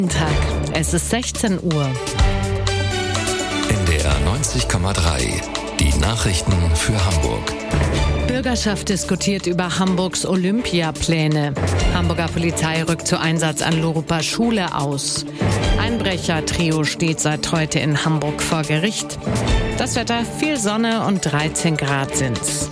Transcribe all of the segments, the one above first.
Tag. Es ist 16 Uhr. NDR 90,3. Die Nachrichten für Hamburg. Bürgerschaft diskutiert über Hamburgs Olympiapläne. Hamburger Polizei rückt zu Einsatz an Luruper Schule aus. Einbrecher-Trio steht seit heute in Hamburg vor Gericht. Das Wetter: viel Sonne und 13 Grad sind's.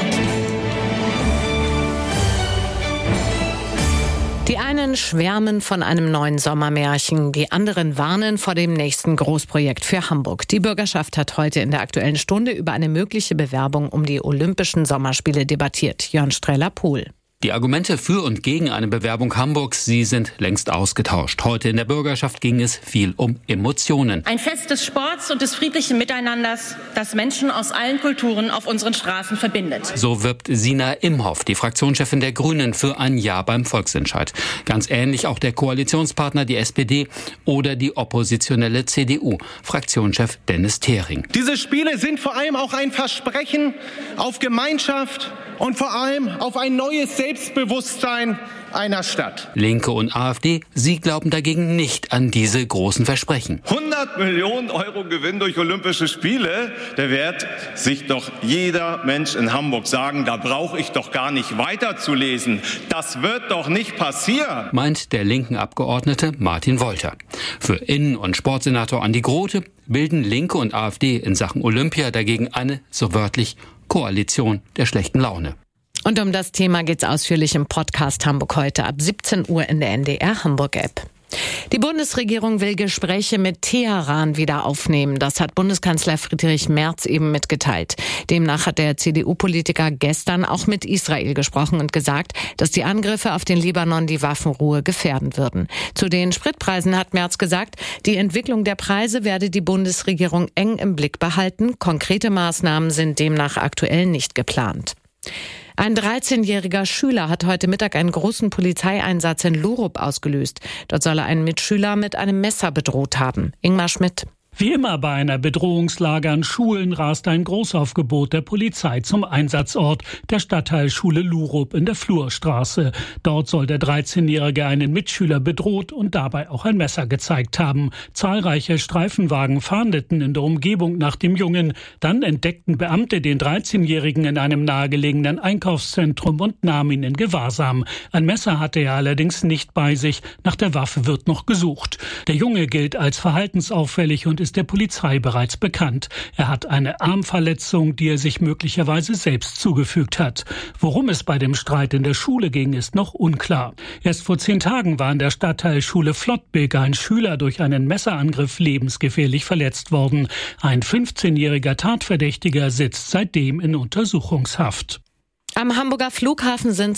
Die einen schwärmen von einem neuen Sommermärchen, die anderen warnen vor dem nächsten Großprojekt für Hamburg. Die Bürgerschaft hat heute in der Aktuellen Stunde über eine mögliche Bewerbung um die Olympischen Sommerspiele debattiert. Jörn Streller-Pohl. Die Argumente für und gegen eine Bewerbung Hamburgs, sie sind längst ausgetauscht. Heute in der Bürgerschaft ging es viel um Emotionen. Ein Fest des Sports und des friedlichen Miteinanders, das Menschen aus allen Kulturen auf unseren Straßen verbindet. So wirbt Sina Imhoff, die Fraktionschefin der Grünen, für ein Ja beim Volksentscheid. Ganz ähnlich auch der Koalitionspartner, die SPD, oder die oppositionelle CDU, Fraktionschef Dennis Thering. Diese Spiele sind vor allem auch ein Versprechen auf Gemeinschaft und vor allem auf ein neues Selbstbewusstsein einer Stadt. Linke und AfD, sie glauben dagegen nicht an diese großen Versprechen. 100 Millionen Euro Gewinn durch Olympische Spiele, da wird sich doch jeder Mensch in Hamburg sagen, da brauche ich doch gar nicht weiterzulesen. Das wird doch nicht passieren, meint der linken Abgeordnete Martin Wolter. Für Innen- und Sportsenator Andi Grote bilden Linke und AfD in Sachen Olympia dagegen eine, so wörtlich, Koalition der schlechten Laune. Und um das Thema geht's ausführlich im Podcast Hamburg heute ab 17 Uhr in der NDR Hamburg App. Die Bundesregierung will Gespräche mit Teheran wieder aufnehmen. Das hat Bundeskanzler Friedrich Merz eben mitgeteilt. Demnach hat der CDU-Politiker gestern auch mit Israel gesprochen und gesagt, dass die Angriffe auf den Libanon die Waffenruhe gefährden würden. Zu den Spritpreisen hat Merz gesagt, die Entwicklung der Preise werde die Bundesregierung eng im Blick behalten. Konkrete Maßnahmen sind demnach aktuell nicht geplant. Ein 13-jähriger Schüler hat heute Mittag einen großen Polizeieinsatz in Lurup ausgelöst. Dort soll er einen Mitschüler mit einem Messer bedroht haben. Ingmar Schmidt. Wie immer bei einer Bedrohungslage an Schulen rast ein Großaufgebot der Polizei zum Einsatzort, der Stadtteilschule Lurup in der Flurstraße. Dort soll der 13-Jährige einen Mitschüler bedroht und dabei auch ein Messer gezeigt haben. Zahlreiche Streifenwagen fahndeten in der Umgebung nach dem Jungen. Dann entdeckten Beamte den 13-Jährigen in einem nahegelegenen Einkaufszentrum und nahmen ihn in Gewahrsam. Ein Messer hatte er allerdings nicht bei sich. Nach der Waffe wird noch gesucht. Der Junge gilt als verhaltensauffällig und ist der Polizei bereits bekannt. Er hat eine Armverletzung, die er sich möglicherweise selbst zugefügt hat. Worum es bei dem Streit in der Schule ging, ist noch unklar. Erst vor 10 Tagen war in der Stadtteilschule Flottbek ein Schüler durch einen Messerangriff lebensgefährlich verletzt worden. Ein 15-jähriger Tatverdächtiger sitzt seitdem in Untersuchungshaft. Am Hamburger Flughafen sind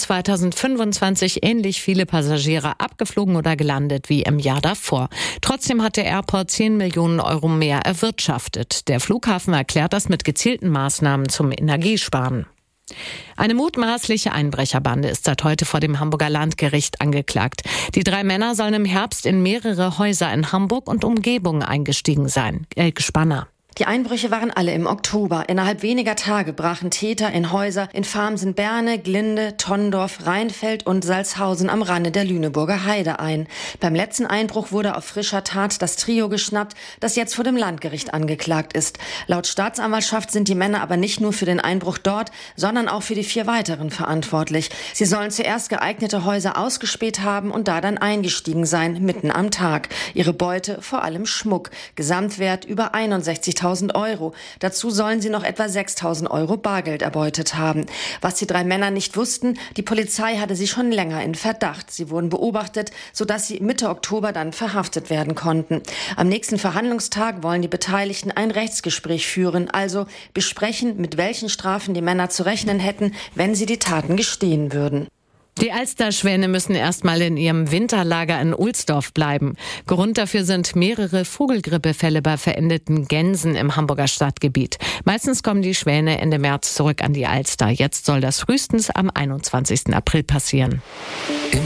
2025 ähnlich viele Passagiere abgeflogen oder gelandet wie im Jahr davor. Trotzdem hat der Airport 10 Millionen Euro mehr erwirtschaftet. Der Flughafen erklärt das mit gezielten Maßnahmen zum Energiesparen. Eine mutmaßliche Einbrecherbande ist seit heute vor dem Hamburger Landgericht angeklagt. Die 3 Männer sollen im Herbst in mehrere Häuser in Hamburg und Umgebung eingestiegen sein. Elke Spanner. Die Einbrüche waren alle im Oktober. Innerhalb weniger Tage brachen Täter in Häuser in Farmsen-Berne, Glinde, Tondorf, Rheinfeld und Salzhausen am Rande der Lüneburger Heide ein. Beim letzten Einbruch wurde auf frischer Tat das Trio geschnappt, das jetzt vor dem Landgericht angeklagt ist. Laut Staatsanwaltschaft sind die Männer aber nicht nur für den Einbruch dort, sondern auch für die 4 weiteren verantwortlich. Sie sollen zuerst geeignete Häuser ausgespäht haben und da dann eingestiegen sein, mitten am Tag. Ihre Beute vor allem Schmuck. Gesamtwert über 61.000 Euro. Dazu sollen sie noch etwa 6.000 Euro Bargeld erbeutet haben. Was die 3 Männer nicht wussten, die Polizei hatte sie schon länger in Verdacht. Sie wurden beobachtet, sodass sie Mitte Oktober dann verhaftet werden konnten. Am nächsten Verhandlungstag wollen die Beteiligten ein Rechtsgespräch führen, also besprechen, mit welchen Strafen die Männer zu rechnen hätten, wenn sie die Taten gestehen würden. Die Alsterschwäne müssen erstmal in ihrem Winterlager in Ohlsdorf bleiben. Grund dafür sind mehrere Vogelgrippefälle bei verendeten Gänsen im Hamburger Stadtgebiet. Meistens kommen die Schwäne Ende März zurück an die Alster. Jetzt soll das frühestens am 21. April passieren.